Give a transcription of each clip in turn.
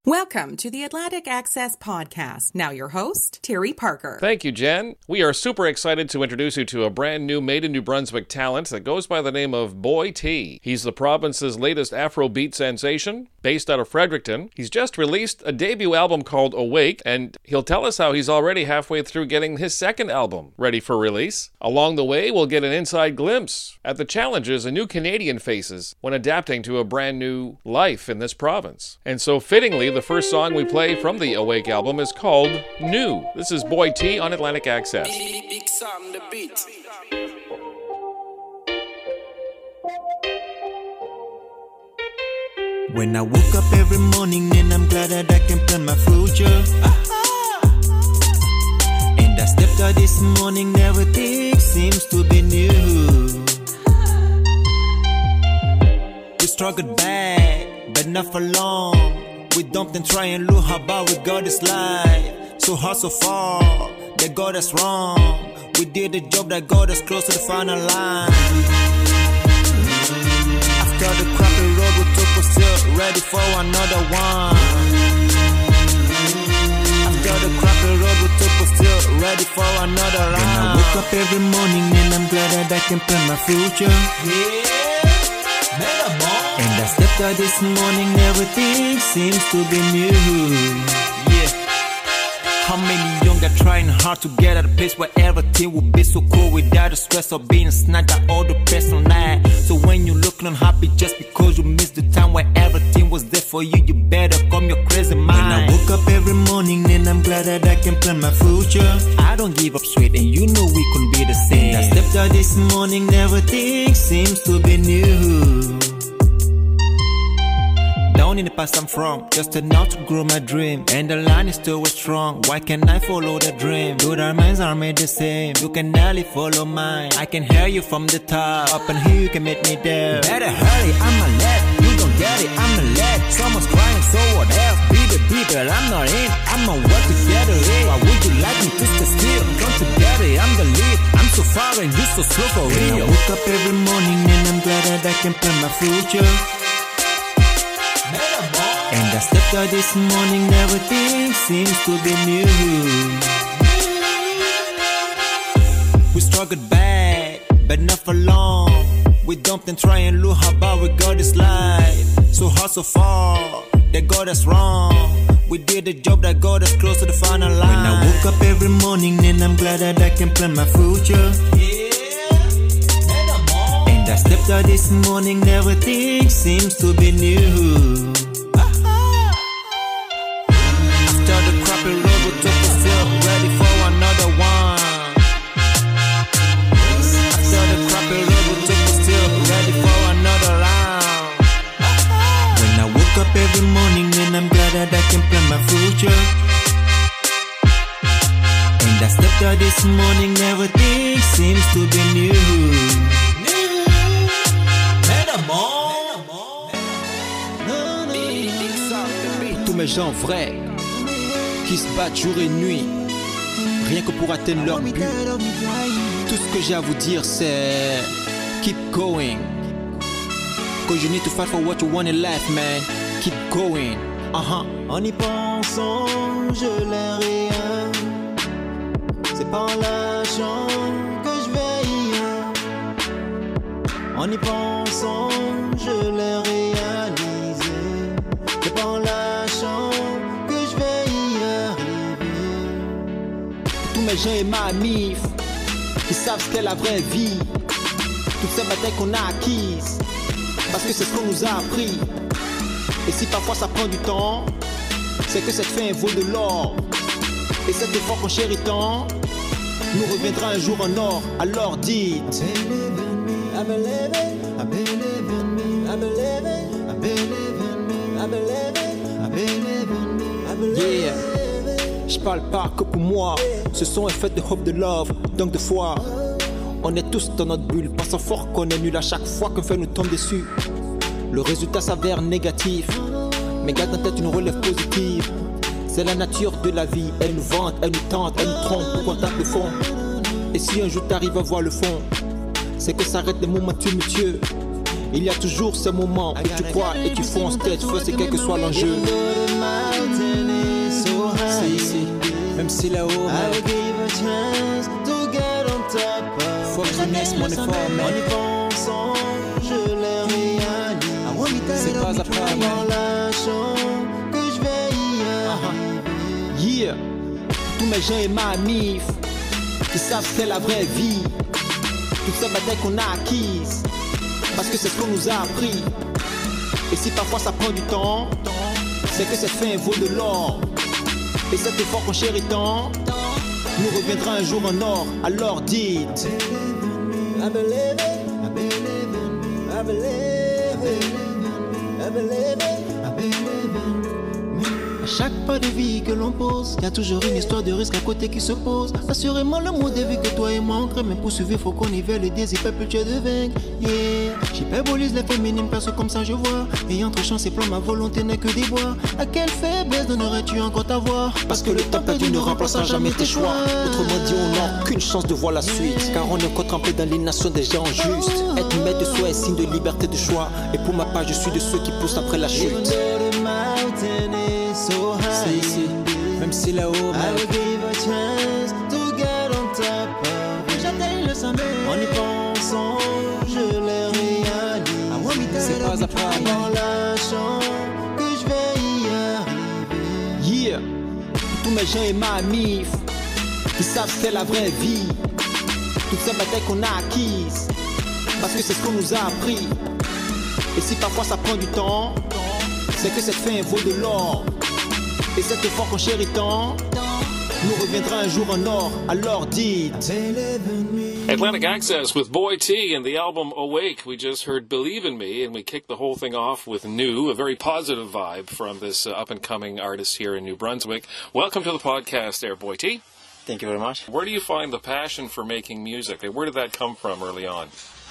Welcome to the Atlantic Access Podcast. Now your host, Terry Parker. Thank you, Jen. We are super excited to introduce you to a brand new Made in New Brunswick talent that goes by the name of Boy T. He's the province's latest Afrobeat sensation, based out of Fredericton. He's just released a debut album called Awake, and he'll tell us how he's already halfway through getting his second album ready for release. Along the way, we'll get an inside glimpse at the challenges a new Canadian faces when adapting to a brand new life in this province. And so fittingly, the first song we play from the Awake album is called New. This is Boy T on Atlantic Access. Big Sam the beat. When I woke up every morning, then I'm glad that I can plan my future. And I stepped out this morning, everything seems to be new. We struggled bad, but not for long. We dumped and try and look how about we got this life. So hard so far, they got us wrong. We did the job that got us close to the final line. After the crappy road we took, we're still ready for another one. After the crappy road we took, we're still ready for another round. When I wake up every morning and I'm glad that I can plan my future. And I stepped out this morning, everything seems to be new. Yeah. How many young are trying hard to get at a place where everything will be so cool without the stress of being snatched at all the personal night. So when you're looking unhappy just because you missed the time where everything was there for you, you better calm your crazy mind. When I woke up every morning and I'm glad that I can plan my future. I don't give up straight and you know we can be the same. And I stepped out this morning, everything seems to be new. Down in the past I'm from, just enough to grow my dream. And the line is still strong, why can't I follow the dream? Dude, our minds are made the same, you can barely follow mine. I can hear you from the top, up and here you can meet me there. Better hurry, I'm a lad, you don't get it, I'm a lad. Someone's crying, so what else? Be the beat, but I'm not in, I'm a work together, eh? Why would you like me to stay still? Come together, I'm the lead, I'm so far and you so slow for real. I wake up every morning and I'm glad that I can plan my future. And I stepped out this morning, everything seems to be new. We struggled bad, but not for long. We dumped and try and look how about we got this life. So hard so far, they got us wrong. We did the job that got us close to the final line. When I woke up every morning, then I'm glad that I can plan my future. And I stepped out this morning, everything seems to be new. Crappy road we took, we're still ready for another one. After the crappy road we took, we're still ready for another round. When I woke up every morning and I'm glad that I can plan my future. And I stepped out this morning, everything seems to be new. Tous mes gens vrais qui se battent jour et nuit, rien que pour atteindre leur but. Tout ce que j'ai à vous dire c'est keep going, cause you need to fight for what you want in life, man. Keep going. En y pensant, je l'ai rien. C'est pas en lâchant que je veille. En y pensant, je l'ai réalisé. C'est pas en lâchant que je vais y arriver. Tous mes gens et ma mif qui savent ce qu'est la vraie vie. Toutes ces batailles qu'on a acquises, parce que c'est ce qu'on nous a appris. Et si parfois ça prend du temps, c'est que cette fin vaut de l'or. Et cet effort qu'on chérit tant nous reviendra un jour en or. Alors dites I believe it, I believe in me, I believe it, I believe in me, I believe it, I believe in me, I believe it. Yeah, je parle pas que pour moi, ce son est fait de hope, de love, donc de foi. On est tous dans notre bulle, pensant fort qu'on est nul à chaque fois qu'un fait nous tombe dessus. Le résultat s'avère négatif, mais garde en tête une relève positive. C'est la nature de la vie, elle nous vante, elle nous tente, elle nous trompe pour qu'on tape le fond. Et si un jour t'arrives à voir le fond, c'est que ça arrête des moments tumultueux. Il y a toujours ces moments où tu crois et tu fonces tête, feu, c'est quel que soit l'enjeu. si là-haut, I will give a chance to get on top of. faut que je naisse mon effort, En man. y pensant, je les réalise. C'est pas à pas, En man. lâchant que je vais y arriver. Yeah, tous mes gens et ma mif qui savent ce qu'est la vraie vie. Toutes ces batailles qu'on a acquises, parce que c'est ce qu'on nous a appris. Et si parfois ça prend du temps, c'est que cette fin vaut de l'or. Et cet effort qu'on chérit tant nous reviendra un jour en or. Alors dites I believe it, I believe it, I believe it, I believe it, I believe it. À chaque pas de vie que l'on pose, y a toujours une histoire de risque à côté qui se pose. Assurément le monde est vu que toi et moi on crée, mais pour suivre faut qu'on y veille le désir perpétuel de vaincre. Yeah, j'hyperbolise les féminines parce que comme ça je vois. Et entre chance et plan ma volonté n'est que des bois. À quelle faiblesse donnerais-tu encore ta voix? Parce que le temps perdu ne remplacera jamais tes choix. Autrement dit, on n'a aucune chance de voir la suite. Car on est encore trempé dans les nations des gens justes. Être maître de soi est signe de liberté de choix. Et pour ma part, je suis de ceux qui poussent après la chute. Even though the mountain is so high, C'est ici, même si là-haut, I man. will give a chance to get on top of. J'atteins le sommet. En y pensant, je les réalise. C'est pas à pas, man. En lâchant que je vais y arriver. Yeah, tous mes gens et ma mif qui savent ce qu'est la vraie vie. Toutes ces batailles qu'on a acquises, parce que c'est ce qu'on nous a appris. Et si parfois ça prend du temps, c'est que cette fin vaut de l'or. Et cet effort qu'on chérit tant nous reviendra un jour en or. Alors dites Atlantic Access with Boy T and the album Awake. We just heard Believe in Me, and we kicked the whole thing off with New, a very positive vibe from this up-and-coming artist here in New Brunswick. Welcome to the podcast there, Boy T. Thank you very much. Where do you find the passion for making music? Where did that come from early on?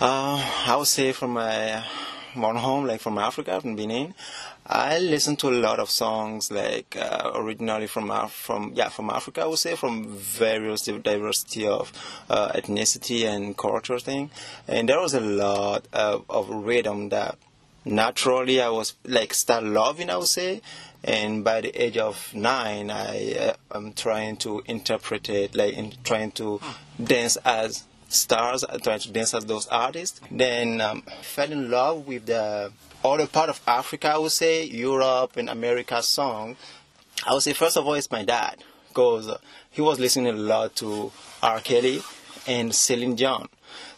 I would say from my born home, like from Africa, from Benin. I listen to a lot of songs, like originally from Africa. I would say from various diversity of ethnicity and culture thing, and there was a lot of rhythm that naturally I was like start loving, I would say. And by the age of 9, I am trying to interpret it, trying to dance as stars, trying to dance as those artists. Then fell in love with the other part of Africa, I would say, Europe and America song. I would say, first of all, it's my dad, because he was listening a lot to R. Kelly and Celine Dion.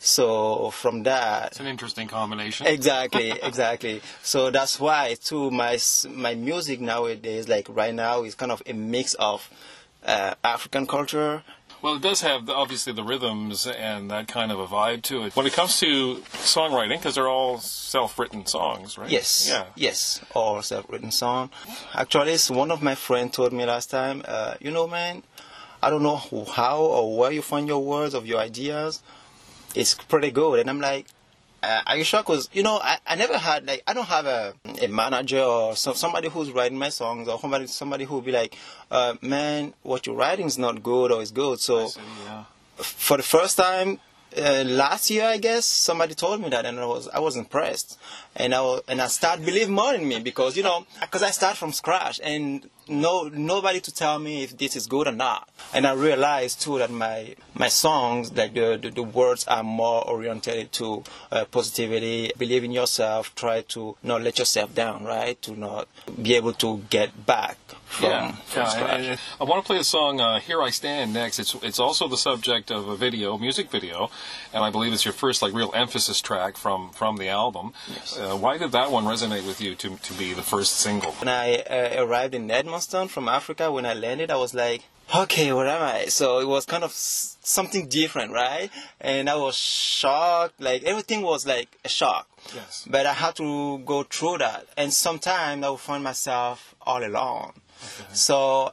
So from that, It's an interesting combination. exactly. So that's why too my music nowadays, like right now, is kind of a mix of African culture. Well, it does have, obviously, the rhythms and that kind of a vibe to it. When it comes to songwriting, because they're all self-written songs, right? Yes, Yeah. yes, all self-written song. Actually, one of my friends told me last time, you know, man, I don't know how or where you find your words of your ideas. It's pretty good. And I'm like, are you sure? Because, you know, I never had, like, I don't have a manager or somebody who's writing my songs, or somebody who will be like, man, what you're writing is not good or is good. So Yeah. for the first time last year, I guess, somebody told me that, and I was impressed, and I started believing more in me, because, you know, because I start from scratch and nobody to tell me if this is good or not. And I realized too that my songs, like the words are more oriented to positivity, believe in yourself, try to not let yourself down, right? To not be able to get back from scratch. And I want to play the song "Here I Stand" next. It's also the subject of a music video, and I believe it's your first like real emphasis track from the album. Yes. Why did that one resonate with you to be the first single? When I arrived in Edmonton from Africa, when I landed, I was like, okay, where am I? So it was kind of something different, right? And I was shocked. Like, everything was like a shock. Yes. But I had to go through that. And sometimes I would find myself all alone. Okay. So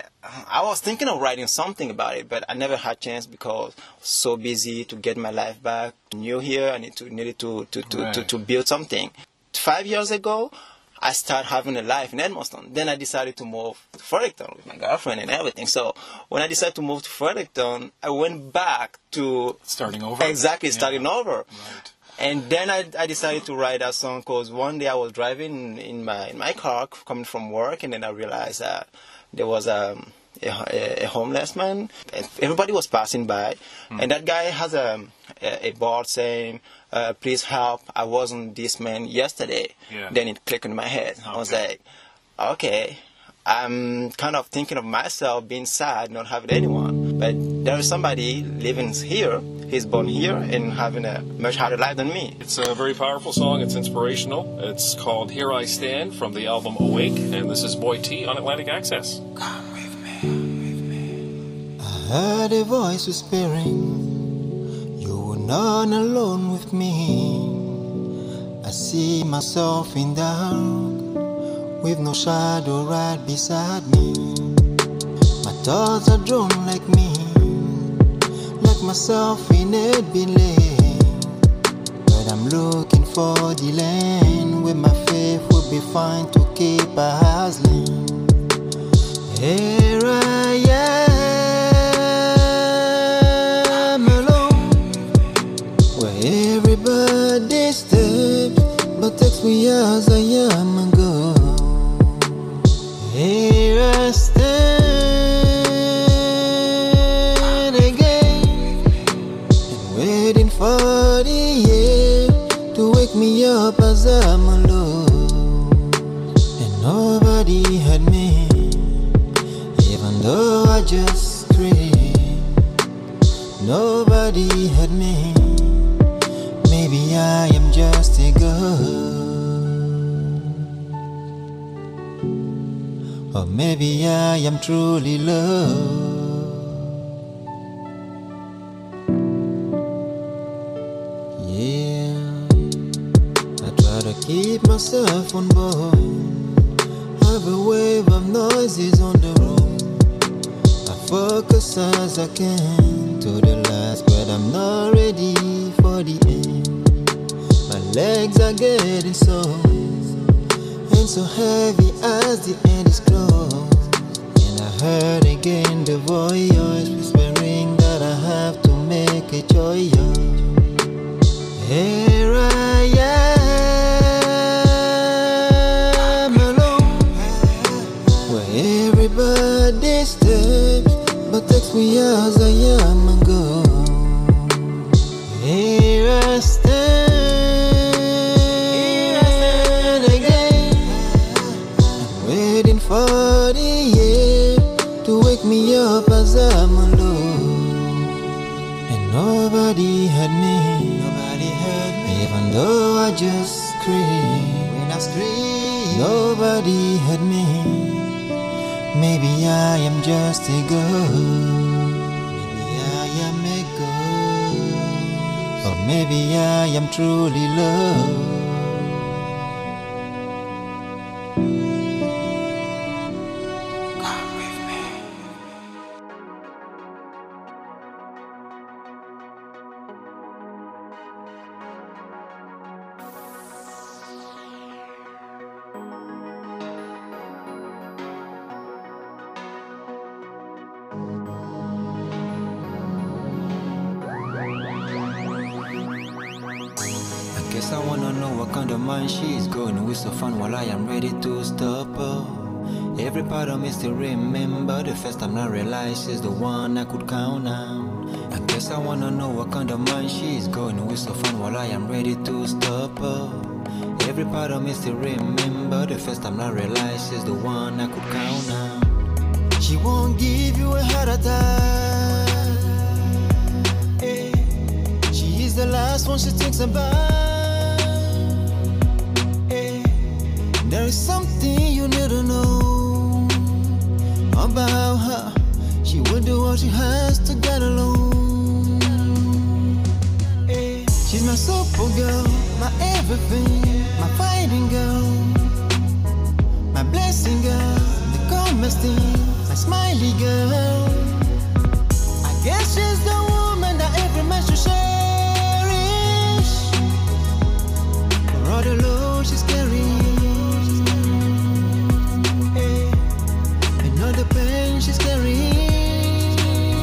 I was thinking of writing something about it, but I never had a chance because I was so busy to get my life back. New here, I needed to build something. 5 years ago, I started having a life in Edmonton. Then I decided to move to Fredericton with my girlfriend and everything. So when I decided to move to Fredericton, I went back to... Starting over? Exactly, starting over. Right. And then I decided to write that song because one day I was driving in my car coming from work, and then I realized that there was a homeless man. Everybody was passing by, and that guy has a board saying, please help, I wasn't this man yesterday. Yeah. Then it clicked in my head. I was like, okay, I'm kind of thinking of myself being sad, not having anyone. But there is somebody living here, he's born here and having a much harder life than me. It's a very powerful song. It's inspirational. It's called Here I Stand from the album Awake, and this is Boy T on Atlantic Access. Come with me. I heard a voice whispering, you were not alone with me. I see myself in dark, with no shadow right beside me. My thoughts are drawn like me, like myself in a delay. But I'm looking for the land where my faith will be fine to keep a hustling. Here I am alone, where everybody steps but takes me as I am and go. Here I stand again, and waiting for the air to wake me up as I'm alone. And nobody heard me, even though I just screamed. Nobody heard me, maybe I am just a girl. Or maybe I am truly loved. Yeah, I try to keep myself on board. Have a wave of noises on the road. I focus as I can to the last, but I'm not ready for the end. My legs are getting sore and so heavy as the end is closed. And I heard again the voice whispering that I have to make a choice. Here I am alone, where everybody steps but takes me as I am and go. Here I stand again, waiting for the air to wake me up as I'm alone. And nobody heard me, even though I just screamed. When I screamed, nobody heard me. Maybe I am just a girl, maybe I am a girl, or maybe I am truly loved. Guess I wanna know what kind of mind she's going with so fun while I am ready to stop her. Every part of me still remember the first time I realized she's the one I could count on. I guess I wanna know what kind of mind she's going with so fun while I am ready to stop her. Every part of me still remember the first time I realized she's the one I could count on. She won't give you a heart attack. Hey. She is the last one she thinks about. There is something you need to know about her. She will do what she has to get along. Hey, she's my super girl, my everything, my fighting girl, my blessing girl, the calmest thing, my smiley girl. I guess she's the woman that every man should cherish. For all the love she's carrying, the pain she's carrying.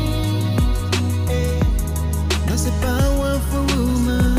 That's a powerful woman.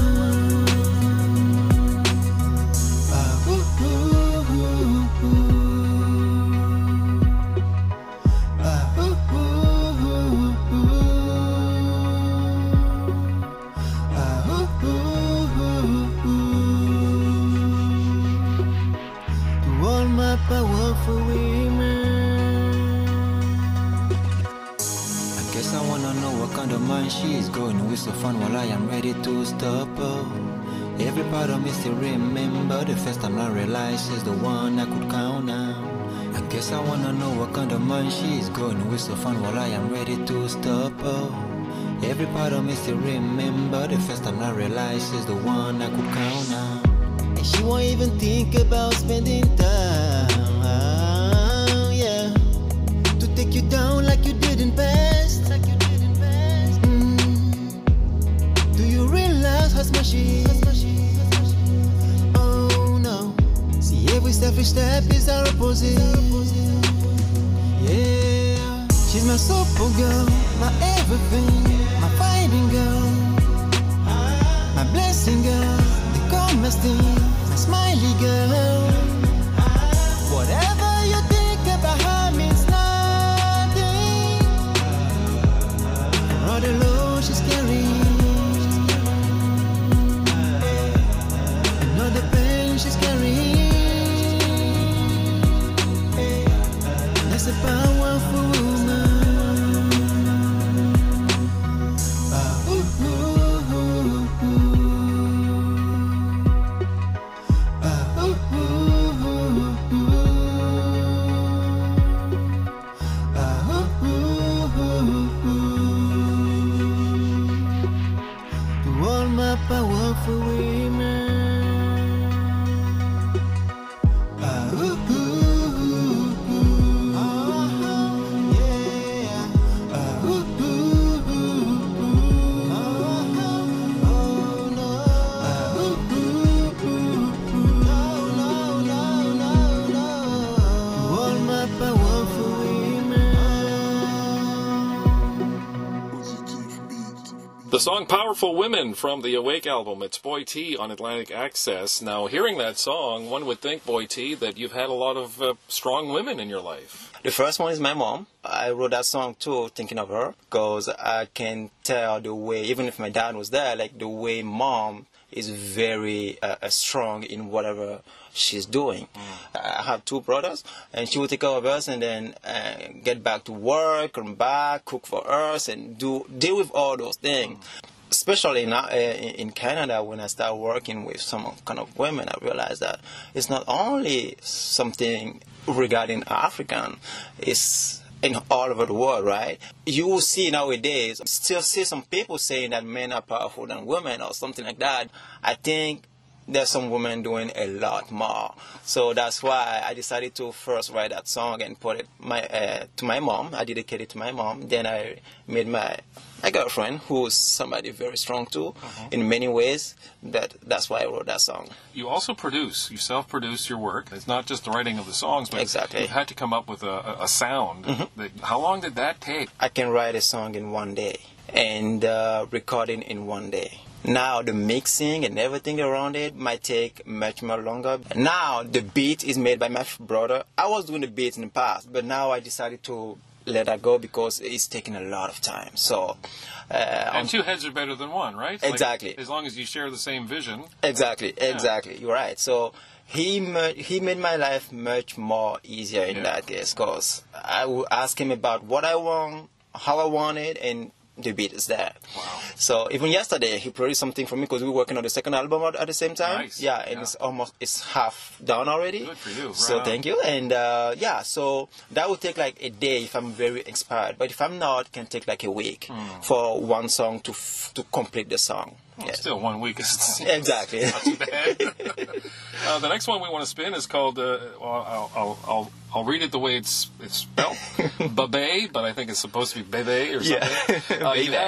mind, she's going with so fun while I am ready to stop her. Every part of me still remember the first time I realized she's the one I could count on. I guess I wanna know what kind of mind she's going with so fun while I am ready to stop her. Every part of me still remember the first time I realized she's the one I could count on. And she won't even think about spending time, yeah, to take you down like you did in past. Do you realize how smart she is? Oh no, see every step is our opposite. Yeah, she's my super girl, my everything, my fighting girl, my blessing girl, the calmest thing, my smiley girl. Whatever you think about her means nothing. For all the load she's carrying, and all the pain she's carrying, that's a powerful woman. Powerful women. The song Powerful Women from the Awake album. It's Boy T on Atlantic Access. Now, hearing that song, one would think, Boy T, that you've had a lot of strong women in your life. The first one is my mom. I wrote that song too, thinking of her, because I can tell the way, even if my dad was there, like the way mom is very strong in whatever she's doing. I have two brothers, and she will take care of us and then get back to work, come back, cook for us, and deal with all those things. Especially now in Canada, when I start working with some kind of women, I realized that it's not only something regarding African, it's in all over the world, right? You will see nowadays, still see some people saying that men are powerful than women or something like that. I think there's some women doing a lot more. So that's why I decided to first write that song and put it to my mom. I dedicated it to my mom. Then I made my girlfriend, who's somebody very strong too, in many ways. That's why I wrote that song. You also produce, you self-produce your work. It's not just the writing of the songs, but exactly. You've had to come up with a sound. How long did that take? I can write a song in one day and recording in one day. Now the mixing and everything around it might take much more longer. Now the beat is made by my brother. I was doing the beats in the past, but now I decided to let that go because it's taking a lot of time. So, and two heads are better than one, right? Exactly. Like, as long as you share the same vision. Exactly. You're right. So he made my life much more easier in that case, because I would ask him about what I want, how I want it, and the beat is there. Wow. So even yesterday he produced something for me because we were working on the second album at the same time. Nice. Yeah, and it's half done already. Good for you. So thank you. And so that would take like a day if I'm very inspired. But if I'm not, it can take like a week for one song to complete the song. Well, still 1 week is exactly not too bad. The next one we want to spin is called I'll read it the way it's spelled, Bebe, but I think it's supposed to be Bebe or something.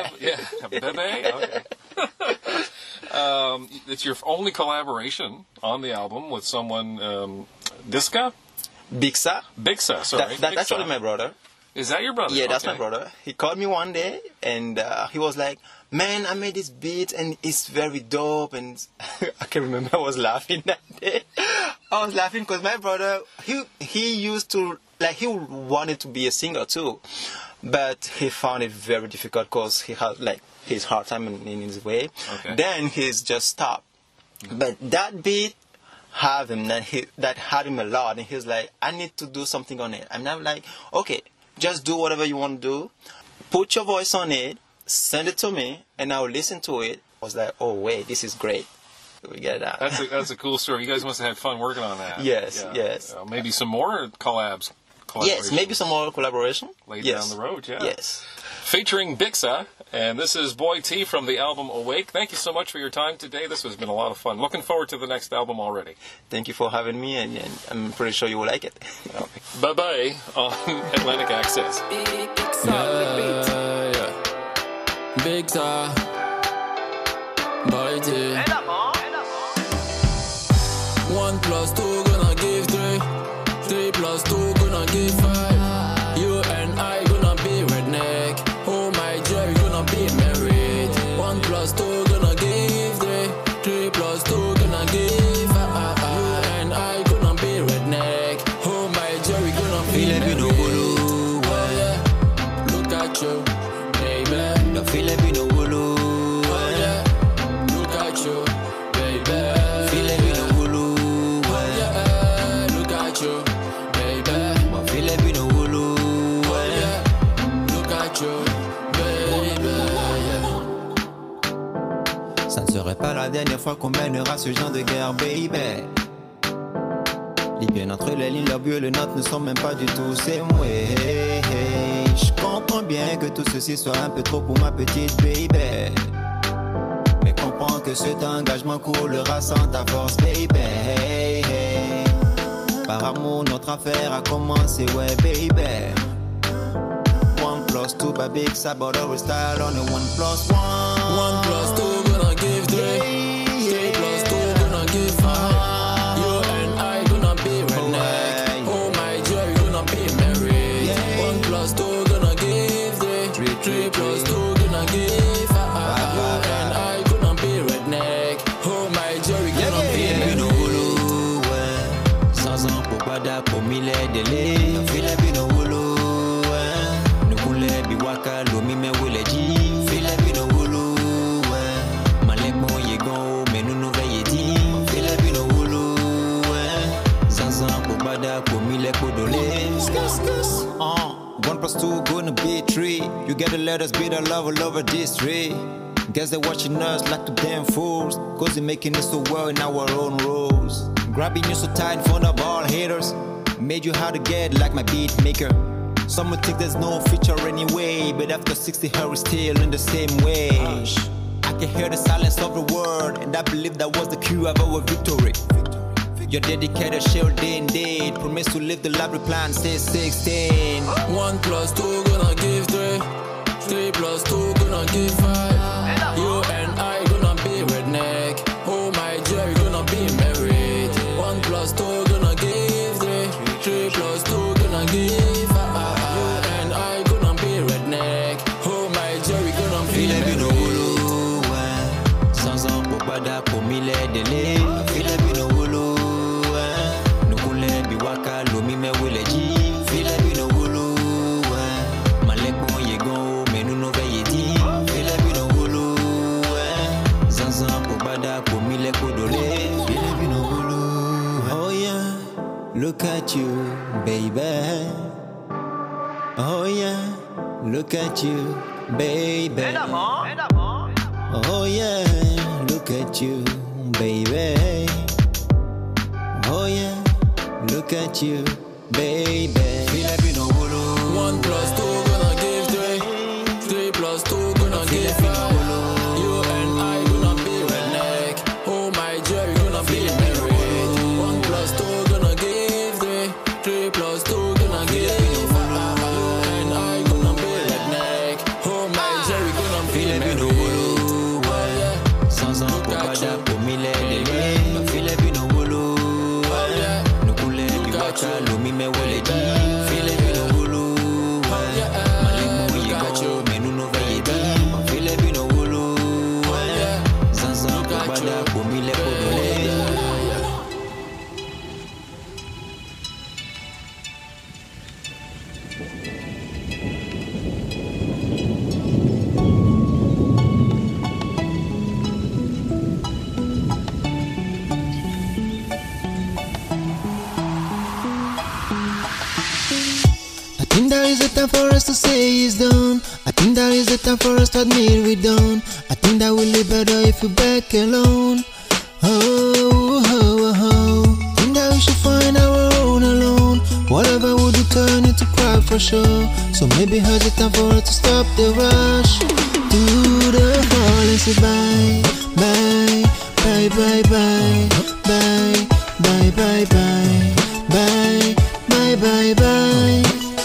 Bebe. Okay. It's your only collaboration on the album with someone, Bixa, sorry. That's actually my brother. Is that your brother? Yeah, that's my brother. He called me one day and he was like, "Man, I made this beat and it's very dope." And I can remember I was laughing that day. I was laughing because my brother, he used to, like, he wanted to be a singer too. But he found it very difficult because he had, like, his hard time in his way. Okay. Then he's just stopped. But that beat had him a lot. And he's like, "I need to do something on it." And I'm like, "Okay, just do whatever you want to do. Put your voice on it. send it to me, and I'll listen to it. I was like, oh wait, this is great. We get that. That's a cool story. You guys must have had fun working on that. Yes, yes. Maybe some more collaborations. Yes, maybe some more collaboration. Later down the road, yeah. Yes. Featuring Bixa, and this is Boy T from the album Awake. Thank you so much for your time today. This has been a lot of fun. Looking forward to the next album already. Thank you for having me, and I'm pretty sure you will like it. Bye-bye on Atlantic Access. Bixa, Boy T. 1 + 2 gonna give 3. 3 + 2 gonna give 5. You and I gonna be redneck. Oh my joy, gonna be married. 1 + 2 gonna give 3. 3 + 2 gonna give 5. You and I gonna be redneck. Oh my joy, gonna be married. Oh yeah, look at you, baby. Don't feel like we no wolo. Oh yeah, look at you, baby. Feel like we no wolo. Oh yeah, look at you, baby. Feel like we no wolo. Oh yeah, look at you, baby. Ça ne serait pas la dernière fois qu'on mènera ce genre de guerre, baby. Lis bien entre les lignes, leurs buts et les notes ne sont même pas du tout ces mots. Je comprends bien que tout ceci soit un peu trop pour ma petite baby, mais comprends que cet engagement coulera sans ta force, baby. Par amour, notre affaire a commencé, ouais, baby. 1 + 2, baby, Bixa, but our style on the 1 + 1. 1 + 2 gonna give 3. 3 + 2 gonna give 5. You and I gonna be redneck. Oh my joy, gonna be married. 1 + 2 gonna give 3. 3 + 2 gonna give 5. You and I gonna be redneck. Oh my joy, gonna be married. Sans un pour bada pour mille délais. Feel like we no wolo. No kule biwaka lomi me wole ji. Feel like we no wolo. Malek mo yegon mais nous nous veille di. Feel like we no wolo. Sans un pour bada pour mille podolé. 1 + 2 gonna be 3. You gotta let us be the lover this 3. Guess they're watching us like two damn fools, cause they're making it so well in our own rules. Grabbing you so tight in front of all haters, made you hard to get like my beat maker. Some would think there's no feature anyway, but after 60 her is still in the same way. I can hear the silence of the world, and I believe that was the cue of our victory. Your dedicated shield indeed, promise to live the life we planned since 16. 1 + 2 gonna give 3. 3 + 2 gonna give 5. You and I gonna be redneck. Oh my joy, gonna be married. 1 + 2 gonna give 3. 3 + 2 gonna give 5. You and I gonna be redneck. Oh my joy, gonna be married. Sans un pour bada pour mille délais. Feel like we no wolo. No kule biwaka lomi me wole ji. Feel like we no wolo. Malek mo yegon mais nous nous veille di. Feel like we no wolo. Sans un pour bada pour mille podolé. Feel like we no wolo. Oh yeah, look at you, baby. Oh yeah, look at you, baby. Oh yeah, look at you, baby. Oh yeah, look at you, baby. Feel like we no wolo. 1 + 2 gonna give 3. 3 + 2 gonna give 5. You and I gonna be redneck. Oh my joy, gonna be married. 1 + 2 gonna give 3. 3 + 2 gonna give 5. You and I gonna be redneck. Oh my joy, gonna be married. Sans un pour bada pour mille délais. Feel like we no wolo. No kule biwaka lomi me wole ji. Feel like we no wolo. Malek mo yegon mais nous nous veille di. Feel like we no wolo. Sans un pour bada pour mille podolé. I think there is a time for us to say it's done. I think that is the time for us to admit we're done. I think that we'll live better if we're back alone. Oh, oh, oh. Think that we should find our own alone. Whatever would you turn into cry for sure. So maybe here's the time for us to stop the rush. To the fall and say bye, bye, bye, bye, bye, bye, bye, bye, bye, bye, bye, bye, bye.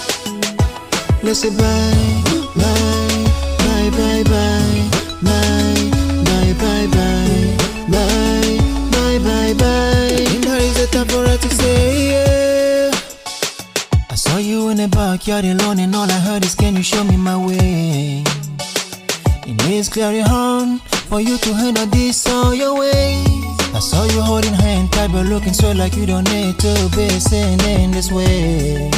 Let's say bye, bye, bye, bye, bye, bye, bye, bye, bye, bye, bye, bye, bye. And there is a time for us to say yeah. I saw you in the backyard alone and all I heard is can you show me my way. It is clearly hard for you to handle this on your way. I saw you holding hand tight but looking so like you don't need to be singing this way.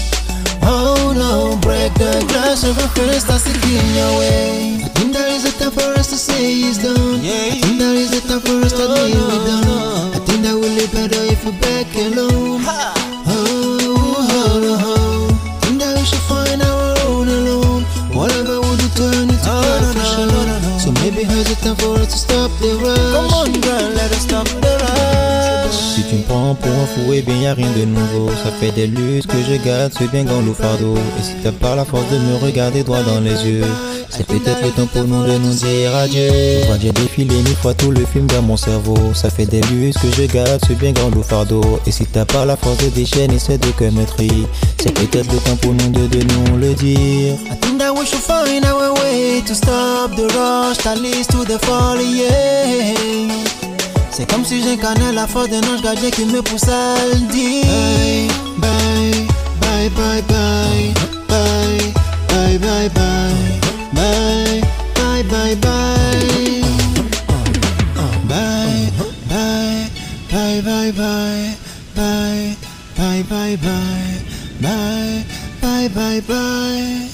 Oh no, break the glass of a first that's in your way. I think there is a time for us to say it's done. I think there is a time for us to admit we're done. I think that we'll live better if we're back alone. Oh, oh, oh. Think that we should find our own alone. Whatever would you turn into perfection. So maybe here's the time for us to stop the rush. Come on girl, let us stop the rush. Si tu me prends pour un fou, eh bien y'a rien de nouveau. Ça fait des lustres que je garde ce bien grand loup fardeau. Et si t'as pas la force de me regarder droit dans les yeux, c'est peut-être le temps pour nous de nous dire adieu. Je vois déjà défiler 1000 fois tout le film dans mon cerveau. Ça fait des lustres que je garde ce bien grand loup fardeau. Et si t'as pas la force de déchaîner ces deux commettries, c'est peut-être le temps pour nous de nous le dire. I think that we should find our way to stop the rush that leads to the fall, yeah. C'est comme si j'incarnais la force d'un ange gardien qui me pousse à le dire. Bye, bye, bye, bye, bye, bye, bye, bye, bye, bye, bye, bye. Bye, bye, bye, bye, bye, bye, bye, bye, bye, bye, bye, bye.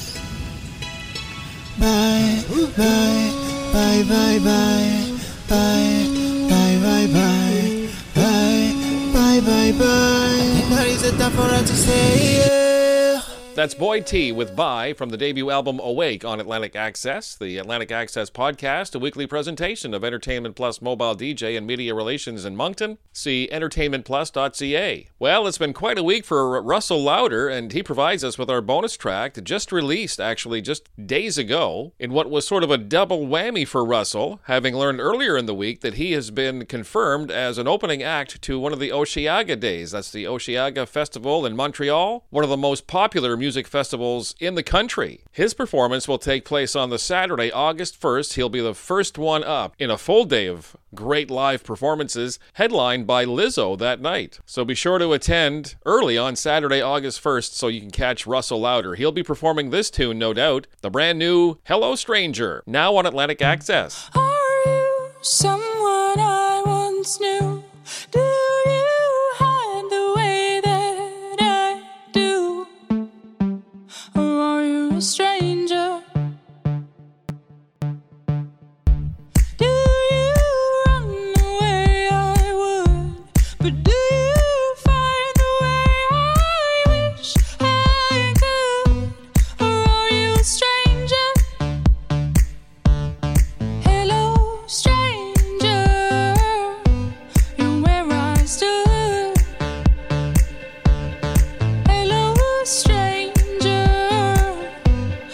Bye, bye, bye, bye, bye, bye, bye, bye, bye, bye, bye, bye, bye. There is a time for us to say yeah. That's Boy T with Bye from the debut album Awake on Atlantic Access, the Atlantic Access podcast, a weekly presentation of Entertainment Plus mobile DJ and media relations in Moncton. See entertainmentplus.ca. Well, it's been quite a week for Russell Lauder, and he provides us with our bonus track, just released actually just days ago, in what was sort of a double whammy for Russell, having learned earlier in the week that he has been confirmed as an opening act to one of the Osheaga Days. That's the Osheaga Festival in Montreal, one of the most popular music festivals in the country. His performance will take place on the Saturday, August 1st. He'll be the first one up in a full day of great live performances, headlined by Lizzo that night. So be sure to attend early on Saturday, August 1st, so you can catch Russell Lauder. He'll be performing this tune, no doubt, the brand new Hello Stranger, now on Atlantic Access. Are you someone I once knew? Do you hide the way that I do? Or are you a stranger? Do you run the way I would? But do you find the way I wish I could? Or are you a stranger? Hello, stranger. You're where I stood. Hello, stranger.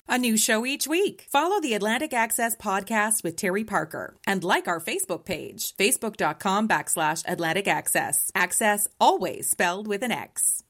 A new show each week. Follow the Atlantic Access podcast with Terry Parker and like our Facebook page, facebook.com/Atlantic Access. Access always spelled with an X.